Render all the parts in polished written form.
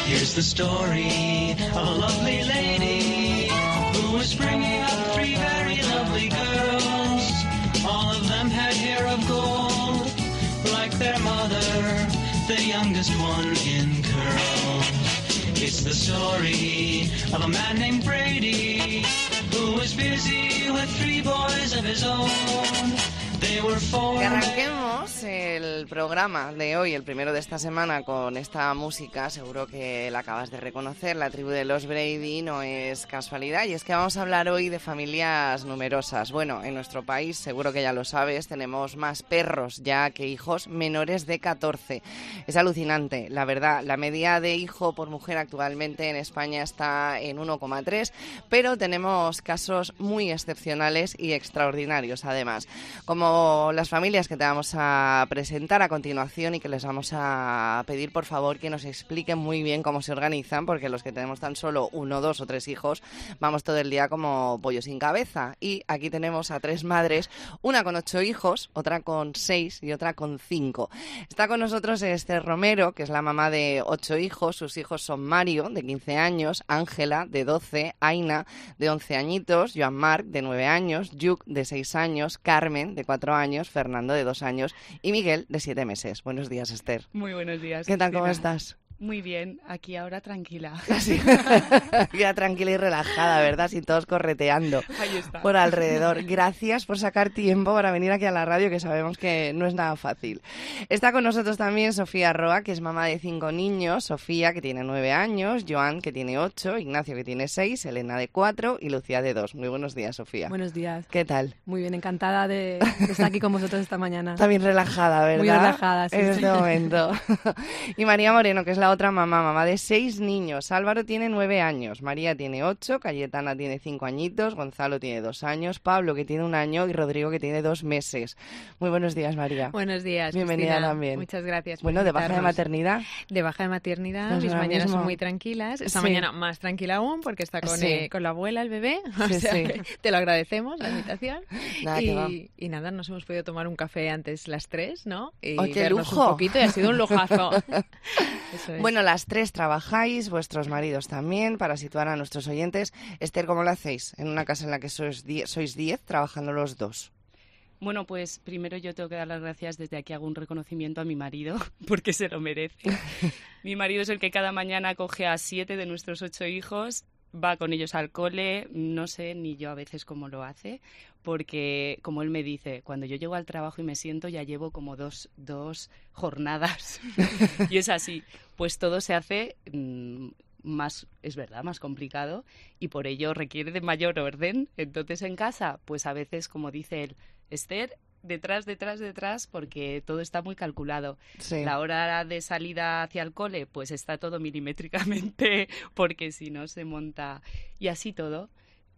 Here's the story of a lovely lady who was bringing up 3 very lovely girls. All of them had hair of gold, like their mother, the youngest one in curls. It's the story of a man named Brady who was busy with 3 boys of his own. They were 4. Que arranquemos el programa de hoy, el primero de esta semana, con esta música. Seguro que la acabas de reconocer. La tribu de los Brady no es casualidad, y es que vamos a hablar hoy de familias numerosas. Bueno, en nuestro país, seguro que ya lo sabes, tenemos más perros ya que hijos menores de 14. Es alucinante, la verdad. La media de hijo por mujer actualmente en España está en 1,3, pero tenemos casos muy excepcionales y extraordinarios además, como las familias que te vamos a presentar a continuación, y que les vamos a pedir por favor que nos expliquen muy bien cómo se organizan, porque los que tenemos tan solo 1, 2 o 3 hijos vamos todo el día como pollo sin cabeza. Y aquí tenemos a 3 madres, una con 8 hijos, otra con 6 y otra con 5. Está con nosotros Esther Romero, que es la mamá de 8 hijos. Sus hijos son Mario, de 15 años, Ángela, de 12, Aina, de 11 añitos, Joan Marc, de 9 años, Lluc, de 6 años, Carmen, de 4 años, Fernando, de 2 años, y Miguel, de 7 meses. Buenos días, Esther. Muy buenos días. ¿Qué tal? Cristina. ¿Cómo estás? Muy bien, aquí ahora tranquila. Sí. Ya tranquila y relajada, ¿verdad? Sin todos correteando Ahí está. por alrededor. Gracias por sacar tiempo para venir aquí a la radio, que sabemos que no es nada fácil. Está con nosotros también Sofía Roa, que es mamá de 5 niños. Sofía, que tiene 9 años, Joan, que tiene 8, Ignacio, que tiene 6, Elena, de 4 y Lucía, de 2. Muy buenos días, Sofía. Buenos días. ¿Qué tal? Muy bien, encantada de estar aquí con vosotros esta mañana. También relajada, ¿verdad? Muy relajada, sí. En este momento. Y María Moreno, que es la otra mamá de 6 niños. Álvaro tiene 9 años, María tiene 8, Cayetana tiene 5 añitos, Gonzalo tiene 2 años, Pablo, que tiene 1 año, y Rodrigo, que tiene 2 meses. Muy buenos días, María. Buenos días, Bienvenida, Cristina. también. Muchas gracias. Bueno, de baja de maternidad. De baja de maternidad, Pues mis ahora mañanas mismo. son muy tranquilas. Esta Sí. mañana más tranquila aún, porque está con la abuela, el bebé. O Sí, sea, sí. que te lo agradecemos, la invitación. Nada, que va. Y nada, nos hemos podido tomar un café antes las 3, ¿no? Y ¡Oh, qué vernos lujo! un poquito, y ha sido un lujazo. Eso es. Bueno, las 3 trabajáis, vuestros maridos también, para situar a nuestros oyentes. Esther, ¿cómo lo hacéis en una casa en la que sois 10 trabajando los 2? Bueno, pues primero yo tengo que dar las gracias, desde aquí hago un reconocimiento a mi marido, porque se lo merece. Mi marido es el que cada mañana coge a 7 de nuestros 8 hijos, va con ellos al cole, no sé ni yo a veces cómo lo hace, porque como él me dice, cuando yo llego al trabajo y me siento ya llevo como dos jornadas. Y es así, pues todo se hace más, es verdad, más complicado, y por ello requiere de mayor orden. Entonces en casa, pues a veces, como dice él, Esther, detrás, porque todo está muy calculado. Sí. La hora de salida hacia el cole, pues está todo milimétricamente, porque si no se monta, y así todo.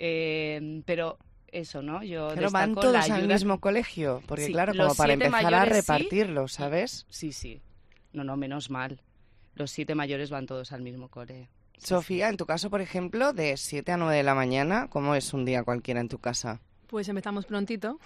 Pero eso, ¿no? Yo Pero van destaco todos la al ayuda. mismo colegio, porque Sí, claro, los como para 7 empezar a mayores sí. repartirlo, ¿sabes? Sí. No, menos mal. Los 7 mayores van todos al mismo cole. Sí, Sofía, en tu caso, por ejemplo, de 7 a 9 de la mañana, ¿cómo es un día cualquiera en tu casa? Pues empezamos prontito.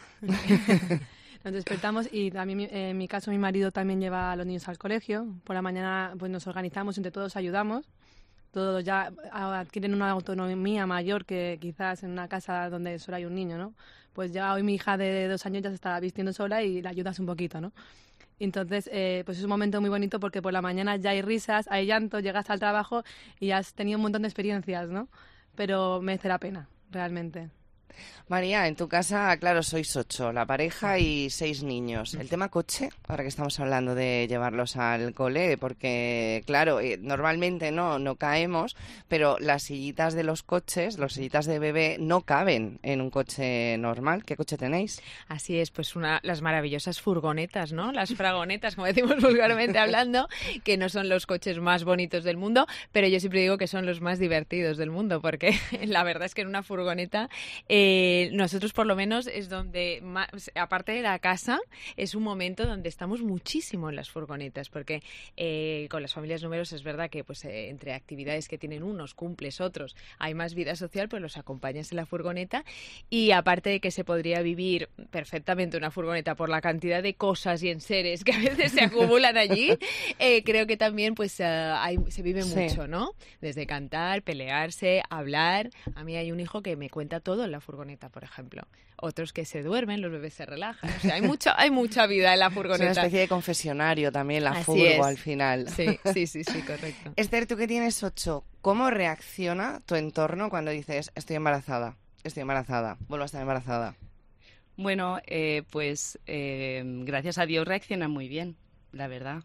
Nos despertamos y también en mi caso mi marido también lleva a los niños al colegio. Por la mañana pues nos organizamos, entre todos ayudamos. Todos ya adquieren una autonomía mayor que quizás en una casa donde solo hay un niño, ¿no? Pues ya hoy mi hija de 2 años ya se está vistiendo sola y la ayudas un poquito, ¿no? Entonces, pues es un momento muy bonito porque por la mañana ya hay risas, hay llanto, llegas al trabajo y ya has tenido un montón de experiencias, ¿no? Pero merece la pena, realmente. María, en tu casa, claro, sois 8, la pareja y 6 niños. El tema coche, ahora que estamos hablando de llevarlos al cole, porque, claro, normalmente no caemos, pero las sillitas de los coches, las sillitas de bebé, no caben en un coche normal. ¿Qué coche tenéis? Así es, pues las maravillosas furgonetas, ¿no? Las fragonetas, como decimos vulgarmente hablando, que no son los coches más bonitos del mundo, pero yo siempre digo que son los más divertidos del mundo, porque la verdad es que en una furgoneta nosotros por lo menos es donde, aparte de la casa, es un momento donde estamos muchísimo en las furgonetas, porque con las familias numerosas es verdad que pues entre actividades que tienen unos, cumples otros, hay más vida social, pues los acompañas en la furgoneta. Y aparte de que se podría vivir perfectamente una furgoneta por la cantidad de cosas y enseres que a veces se acumulan allí, creo que también pues se vive mucho, ¿no? Desde cantar, pelearse, hablar. A mí hay un hijo que me cuenta todo en la furgoneta, por ejemplo. Otros que se duermen, los bebés se relajan. O sea, hay mucha vida en la furgoneta. Es una especie de confesionario también, la furgo al final. Sí, correcto. Esther, tú que tienes 8, ¿cómo reacciona tu entorno cuando dices estoy embarazada, vuelvo a estar embarazada? Bueno, pues gracias a Dios reacciona muy bien, la verdad.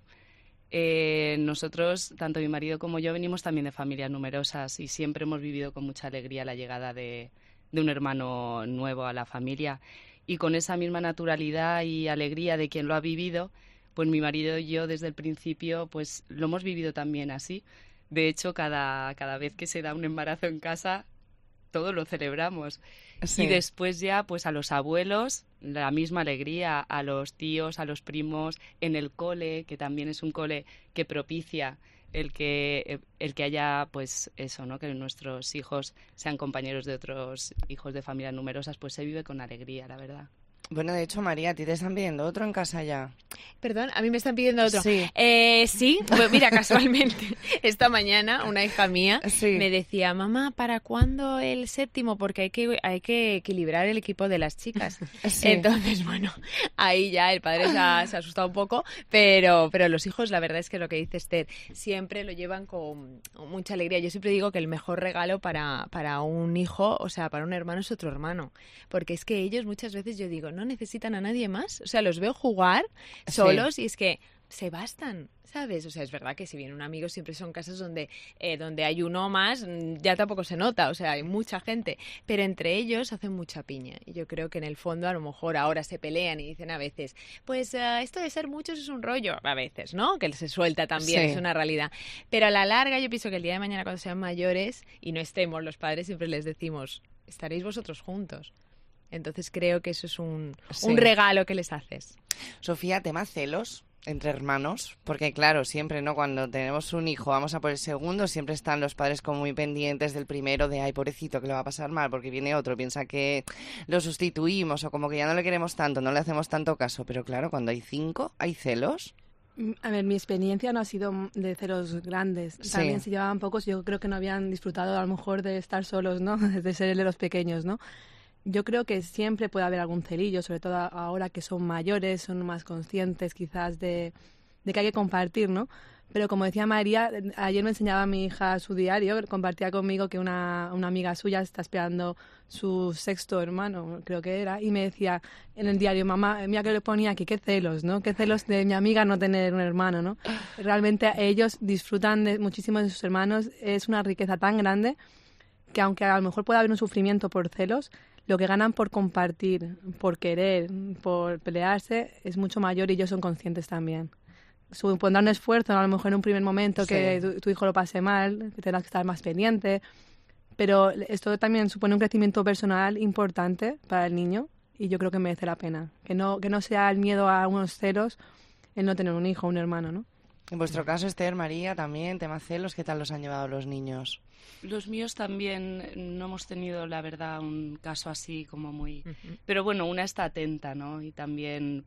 Nosotros, tanto mi marido como yo, venimos también de familias numerosas y siempre hemos vivido con mucha alegría la llegada de un hermano nuevo a la familia. Y con esa misma naturalidad y alegría de quien lo ha vivido, pues mi marido y yo desde el principio pues lo hemos vivido también así. De hecho, cada vez que se da un embarazo en casa, todos lo celebramos. Sí. Y después ya, pues a los abuelos, la misma alegría, a los tíos, a los primos, en el cole, que también es un cole que propicia el que haya, pues eso, ¿no? Que nuestros hijos sean compañeros de otros hijos de familias numerosas, pues se vive con alegría, la verdad. Bueno, de hecho, María, ¿a ti te están pidiendo otro en casa ya? Perdón, a mí me están pidiendo otro. Sí. Sí, pues mira, casualmente, esta mañana una hija mía me decía, mamá, ¿para cuándo el 7º? Porque hay que equilibrar el equipo de las chicas. Sí. Entonces, bueno, ahí ya el padre se ha asustado un poco, pero los hijos, la verdad es que lo que dice Esther, siempre lo llevan con mucha alegría. Yo siempre digo que el mejor regalo para un hijo, o sea, para un hermano es otro hermano. Porque es que ellos muchas veces, yo digo, no necesitan a nadie más. O sea, los veo jugar solos y es que se bastan, ¿sabes? O sea, es verdad que si viene un amigo siempre son casas donde hay uno más, ya tampoco se nota, o sea, hay mucha gente, pero entre ellos hacen mucha piña. Y yo creo que en el fondo a lo mejor ahora se pelean y dicen a veces, pues esto de ser muchos es un rollo, a veces, ¿no? Que se suelta también, es una realidad. Pero a la larga yo pienso que el día de mañana cuando sean mayores y no estemos los padres, siempre les decimos, estaréis vosotros juntos. Entonces creo que eso es un regalo que les haces. Sofía, tema celos entre hermanos, porque claro, siempre, ¿no? Cuando tenemos un hijo, vamos a por el segundo, siempre están los padres como muy pendientes del primero, de ay, pobrecito, que le va a pasar mal porque viene otro, piensa que lo sustituimos o como que ya no le queremos tanto, no le hacemos tanto caso, pero claro, cuando hay 5, ¿hay celos? A ver, mi experiencia no ha sido de celos grandes. También si llevaban pocos, yo creo que no habían disfrutado a lo mejor de estar solos, ¿no? De ser el de los pequeños, ¿no? Yo creo que siempre puede haber algún celillo, sobre todo ahora que son mayores, son más conscientes quizás de que hay que compartir, ¿no? Pero como decía María, ayer me enseñaba a mi hija su diario, compartía conmigo que una amiga suya está esperando su 6º hermano, creo que era, y me decía en el diario, mamá, mira que le ponía aquí, qué celos, ¿no? Qué celos de mi amiga no tener un hermano, ¿no? Realmente ellos disfrutan muchísimo de sus hermanos, es una riqueza tan grande que aunque a lo mejor pueda haber un sufrimiento por celos, lo que ganan por compartir, por querer, por pelearse, es mucho mayor y ellos son conscientes también. Supondrá un esfuerzo, a lo mejor en un primer momento que tu hijo lo pase mal, que tengas que estar más pendiente, pero esto también supone un crecimiento personal importante para el niño y yo creo que merece la pena. Que no sea el miedo a unos celos el no tener un hijo o un hermano, ¿no? En vuestro caso, Esther, María, también, tema celos, ¿qué tal los han llevado los niños? Los míos también no hemos tenido, la verdad, un caso así como muy... Pero bueno, una está atenta, ¿no? Y también,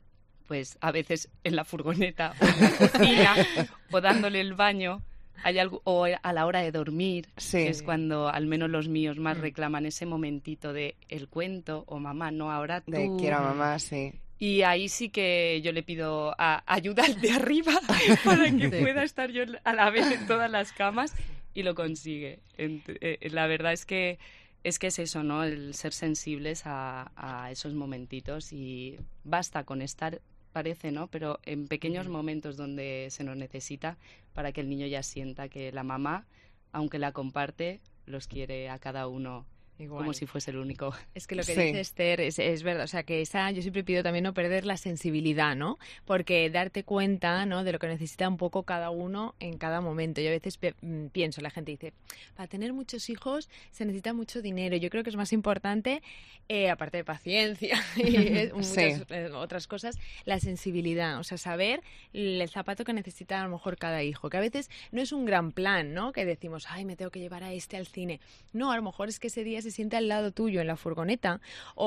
pues, a veces en la furgoneta o en la cocina o dándole el baño hay algo, o a la hora de dormir, que es cuando al menos los míos más reclaman ese momentito de el cuento o mamá, no, ahora tú... De quiero a mamá, sí. Y ahí sí que yo le pido ayuda al de arriba para que pueda estar yo a la vez en todas las camas y lo consigue. La verdad es que es eso, ¿no? El ser sensibles a esos momentitos y basta con estar, parece, ¿no? Pero en pequeños momentos donde se nos necesita para que el niño ya sienta que la mamá, aunque la comparte, los quiere a cada uno Igual. Como si fuese el único. Es que lo que dice Esther es verdad, o sea, que yo siempre pido también no perder la sensibilidad, ¿no? Porque darte cuenta, ¿no?, de lo que necesita un poco cada uno en cada momento. Yo a veces pienso, la gente dice, para tener muchos hijos se necesita mucho dinero. Yo creo que es más importante, aparte de paciencia y muchas otras cosas, la sensibilidad, o sea, saber el zapato que necesita a lo mejor cada hijo, que a veces no es un gran plan, ¿no?, que decimos, ay, me tengo que llevar a este al cine. No, a lo mejor es que ese día se siente al lado tuyo en la furgoneta,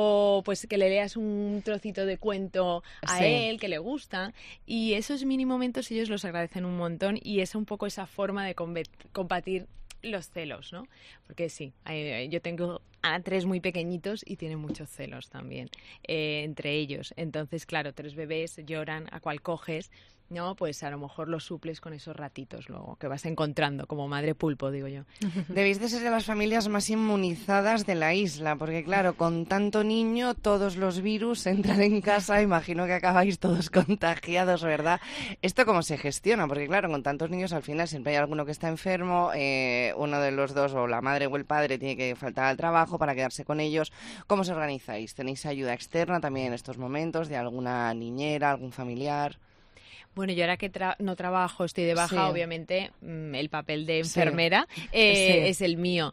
o pues que le leas un trocito de cuento a él que le gusta, y esos mini momentos ellos los agradecen un montón, y es un poco esa forma de combatir los celos, ¿no? Porque sí, yo tengo a 3 muy pequeñitos y tienen muchos celos también entre ellos. Entonces, claro, 3 bebés lloran, a cual coges, ¿no? Pues a lo mejor lo suples con esos ratitos luego que vas encontrando como madre pulpo, digo yo. Debéis de ser de las familias más inmunizadas de la isla, porque claro, con tanto niño, todos los virus entran en casa, imagino que acabáis todos contagiados, ¿verdad? ¿Esto cómo se gestiona? Porque claro, con tantos niños al final siempre hay alguno que está enfermo, uno de los dos, o la madre o el padre, tiene que faltar al trabajo para quedarse con ellos. ¿Cómo os organizáis? ¿Tenéis ayuda externa también en estos momentos de alguna niñera, algún familiar? Bueno, yo ahora que no trabajo, estoy de baja, obviamente el papel de enfermera es el mío.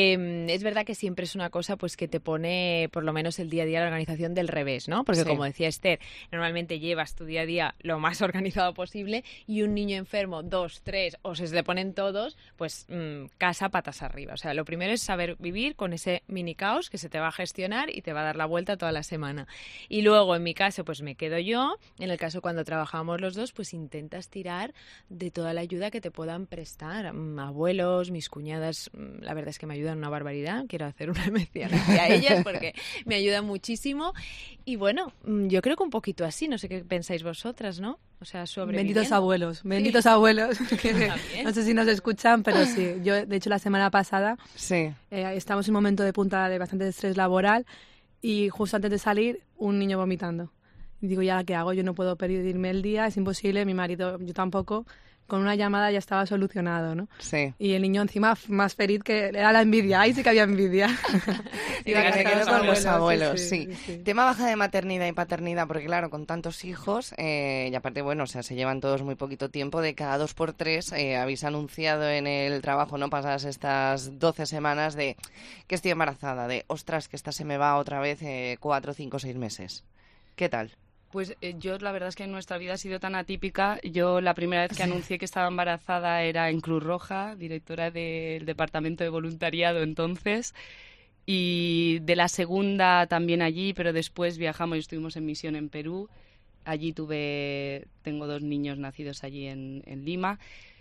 Es verdad que siempre es una cosa pues que te pone por lo menos el día a día la organización del revés, ¿no? Porque como decía Esther, normalmente llevas tu día a día lo más organizado posible, y un niño enfermo, 2, 3 o se le ponen todos, pues casa patas arriba. O sea, lo primero es saber vivir con ese mini caos que se te va a gestionar y te va a dar la vuelta toda la semana. Y luego, en mi caso, pues me quedo yo. En el caso cuando trabajamos los dos, pues intentas tirar de toda la ayuda que te puedan prestar. Abuelos, mis cuñadas, la verdad es que me ayudan una barbaridad. Quiero hacer una mención hacia ellas porque me ayudan muchísimo. Y bueno, yo creo que un poquito así, no sé qué pensáis vosotras, ¿no? O sea, benditos abuelos. No sé si nos escuchan, pero sí. Yo, de hecho, la semana pasada estamos en un momento de punta de bastante estrés laboral, y justo antes de salir, un niño vomitando. Y digo, ¿ya qué hago? Yo no puedo pedirme el día, es imposible, mi marido, yo tampoco. Con una llamada ya estaba solucionado, ¿no? Sí. Y el niño encima más feliz, que era la envidia. Ahí sí que había envidia. Y que se quedó con los abuelos, sí. Tema baja de maternidad y paternidad, porque claro, con tantos hijos, y aparte, bueno, o sea, se llevan todos muy poquito tiempo, de cada 2 por 3 habéis anunciado en el trabajo, ¿no?, pasadas estas 12 semanas, de que estoy embarazada, de, ostras, que esta se me va otra vez 4, 5, 6 meses. ¿Qué tal? Pues yo la verdad es que nuestra vida ha sido tan atípica. Yo la primera vez que anuncié que estaba embarazada era en Cruz Roja, directora del departamento de voluntariado entonces, y de la segunda también allí, pero después viajamos y estuvimos en misión en Perú. Allí tengo 2 niños nacidos allí en Lima.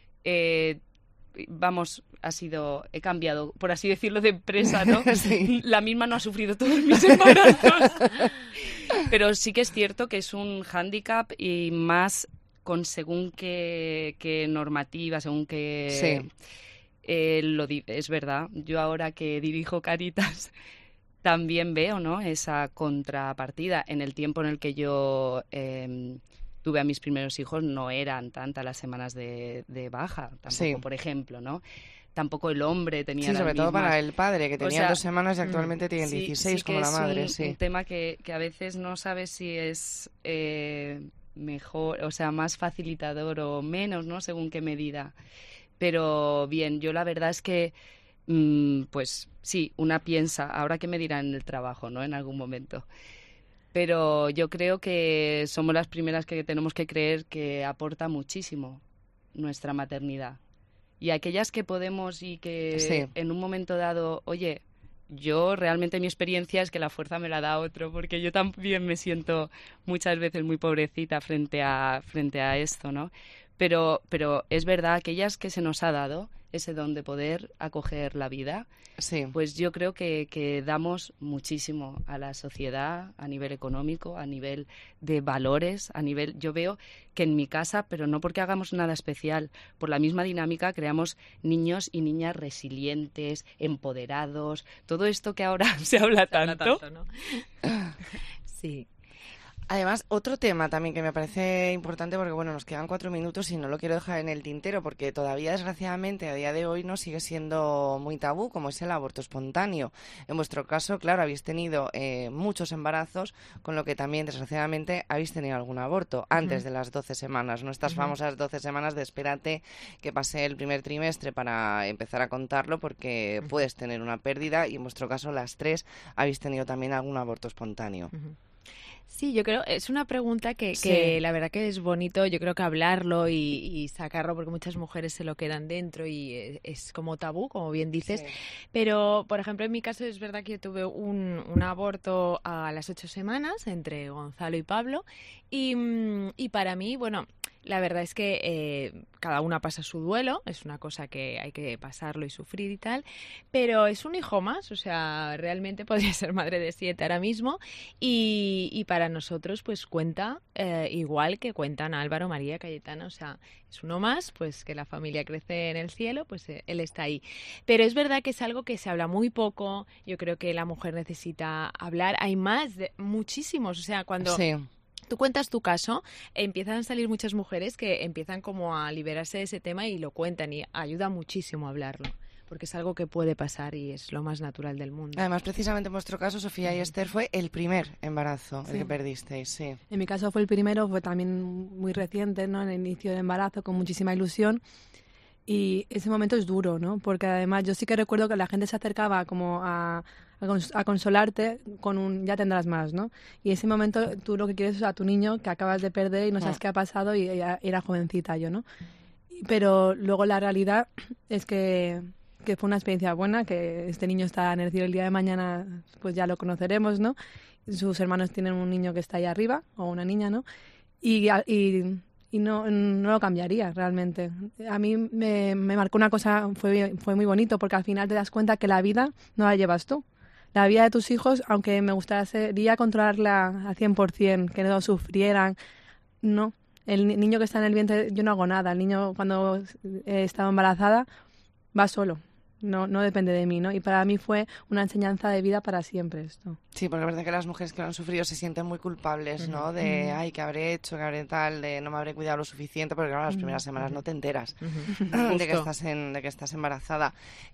He cambiado, por así decirlo, de empresa, ¿no? Sí. La misma no ha sufrido todos mis embarazos. Pero sí que es cierto que es un hándicap, y más con según qué normativa, según qué... Sí. Es verdad. Yo ahora que dirijo Cáritas también veo, ¿no?, esa contrapartida. En el tiempo en el que yo... tuve a mis primeros hijos, no eran tantas las semanas de baja, tampoco, por ejemplo, ¿no? Tampoco el hombre tenía las sobre mismas. todo para el padre, que tenía 2 semanas y actualmente tiene 16, como la madre. Es un tema que a veces no sabes si es mejor, o sea, más facilitador o menos, ¿no?, según qué medida. Pero bien, yo la verdad es que, pues sí, una piensa, ahora qué me dirán en el trabajo, ¿no?, en algún momento. Pero yo creo que somos las primeras que tenemos que creer que aporta muchísimo nuestra maternidad. Y aquellas que podemos y que en un momento dado, oye, yo realmente mi experiencia es que la fuerza me la da otro, porque yo también me siento muchas veces muy pobrecita frente a esto, ¿no? Pero es verdad, aquellas que se nos ha dado ese don de poder acoger la vida, pues yo creo que damos muchísimo a la sociedad a nivel económico, a nivel de valores, yo veo que en mi casa, pero no porque hagamos nada especial, por la misma dinámica creamos niños y niñas resilientes, empoderados, todo esto que ahora se habla tanto. ¿No? Sí. Además, otro tema también que me parece importante, porque bueno, nos quedan 4 minutos y no lo quiero dejar en el tintero, porque todavía desgraciadamente a día de hoy no sigue siendo muy tabú, como es el aborto espontáneo. En vuestro caso, claro, habéis tenido muchos embarazos, con lo que también desgraciadamente habéis tenido algún aborto antes de las 12 semanas, no estas famosas 12 semanas de espérate que pase el primer trimestre para empezar a contarlo, porque puedes tener una pérdida, y en vuestro caso las 3 habéis tenido también algún aborto espontáneo. Sí, yo creo, es una pregunta que la verdad que es bonito, yo creo que hablarlo y sacarlo, porque muchas mujeres se lo quedan dentro y es como tabú, como bien dices. Pero, por ejemplo, en mi caso es verdad que yo tuve un aborto a las 8 semanas entre Gonzalo y Pablo, y para mí, bueno, la verdad es que cada una pasa su duelo, es una cosa que hay que pasarlo y sufrir y tal, pero es un hijo más, o sea, realmente podría ser madre de 7 ahora mismo, y para nosotros pues cuenta igual que cuentan Álvaro, María, Cayetana, o sea, es uno más, pues que la familia crece en el cielo, pues él está ahí. Pero es verdad que es algo que se habla muy poco, yo creo que la mujer necesita hablar, hay muchísimos, o sea, cuando... Sí. Tú cuentas tu caso, empiezan a salir muchas mujeres que empiezan como a liberarse de ese tema y lo cuentan, y ayuda muchísimo a hablarlo, porque es algo que puede pasar y es lo más natural del mundo. Además, precisamente en vuestro caso, Sofía y Esther, fue el primer embarazo el que perdisteis, sí. En mi caso fue el primero, fue también muy reciente, ¿no? En el inicio de embarazo, con muchísima ilusión. Y ese momento es duro, ¿no? Porque además yo sí que recuerdo que la gente se acercaba como a consolarte con un ya tendrás más, ¿no? Y ese momento tú lo que quieres es a tu niño que acabas de perder y no sabes qué ha pasado, y era jovencita yo, ¿no? Pero luego la realidad es que fue una experiencia buena, que este niño está en el cielo el día de mañana, pues ya lo conoceremos, ¿no? Sus hermanos tienen un niño que está ahí arriba, o una niña, ¿no? Y no lo cambiaría realmente. A mí me marcó una cosa, fue muy bonito, porque al final te das cuenta que la vida no la llevas tú. La vida de tus hijos, aunque me gustaría controlarla al 100%, que no sufrieran, no. El niño que está en el vientre, yo no hago nada. El niño, cuando estaba embarazada, va solo. No depende de mí, ¿no? Y para mí fue una enseñanza de vida para siempre esto. Sí, porque es verdad que las mujeres que lo han sufrido se sienten muy culpables, ¿no? De, ay, ¿qué habré hecho? ¿Qué habré tal? De no me habré cuidado lo suficiente, porque claro, las primeras semanas no te enteras de que estás embarazada.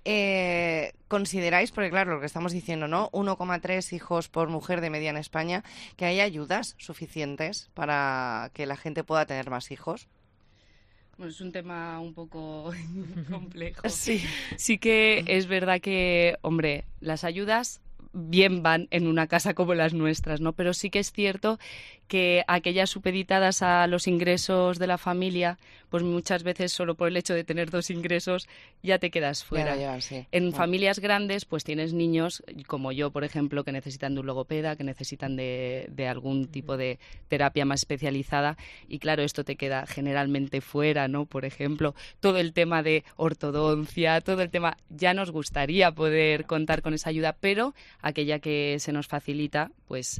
¿Consideráis, porque claro, lo que estamos diciendo, ¿no? 1,3 hijos por mujer de media en España, que hay ayudas suficientes para que la gente pueda tener más hijos? Bueno, es un tema un poco complejo. Sí que es verdad que, hombre, las ayudas bien van en una casa como las nuestras, ¿no? Pero sí que es cierto que aquellas supeditadas a los ingresos de la familia, pues muchas veces solo por el hecho de tener 2 ingresos ya te quedas fuera. En familias grandes pues tienes niños como yo, por ejemplo, que necesitan de un logopeda, que necesitan de algún tipo de terapia más especializada, y claro, esto te queda generalmente fuera, ¿no? Por ejemplo, todo el tema de ortodoncia, todo el tema, ya nos gustaría poder contar con esa ayuda, pero aquella que se nos facilita, pues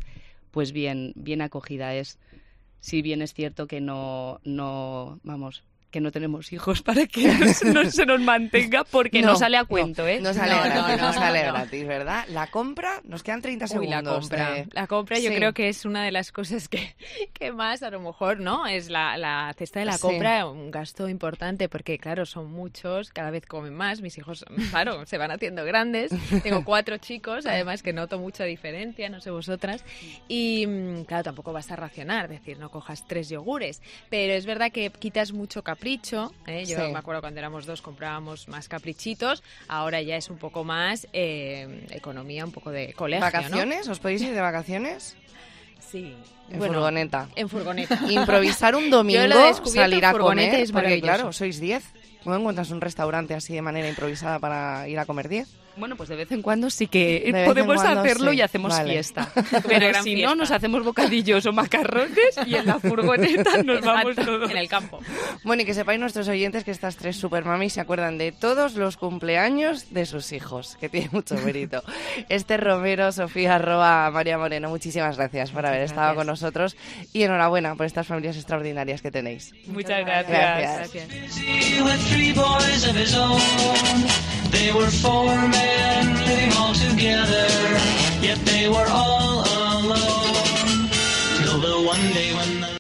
bien acogida es. Si bien es cierto que no tenemos hijos para que no se nos mantenga, porque no sale a cuento, ¿eh? No sale gratis, ¿verdad? La compra, nos quedan 30 segundos. La compra yo creo que es una de las cosas que más, a lo mejor, ¿no? Es la cesta de la compra, un gasto importante, porque claro, son muchos, cada vez comen más, mis hijos, claro, se van haciendo grandes, tengo 4 chicos, además que noto mucha diferencia, no sé vosotras, y claro, tampoco vas a racionar, es decir, no cojas 3 yogures, pero es verdad que quitas mucho capricho. Yo me acuerdo cuando éramos 2 comprábamos más caprichitos, ahora ya es un poco más economía, un poco de colegio. ¿Vacaciones? ¿No? ¿Os podéis ir de vacaciones? Sí. En furgoneta. Improvisar un domingo, salir a comer, es porque claro, sois 10. ¿Cómo encuentras un restaurante así de manera improvisada para ir a comer 10? Bueno, pues de vez en cuando sí que podemos hacerlo y hacemos fiesta. Pero si no, nos hacemos bocadillos o macarrones y en la furgoneta nos vamos todos. En el campo. Bueno, y que sepáis nuestros oyentes que estas 3 supermamis se acuerdan de todos los cumpleaños de sus hijos, que tiene mucho mérito. Esther Romero, Sofía Roa, María Moreno, muchísimas gracias por haber estado con nosotros y enhorabuena por estas familias extraordinarias que tenéis. Muchas gracias. They were 4 men living all together, yet they were all alone. Till the One day when the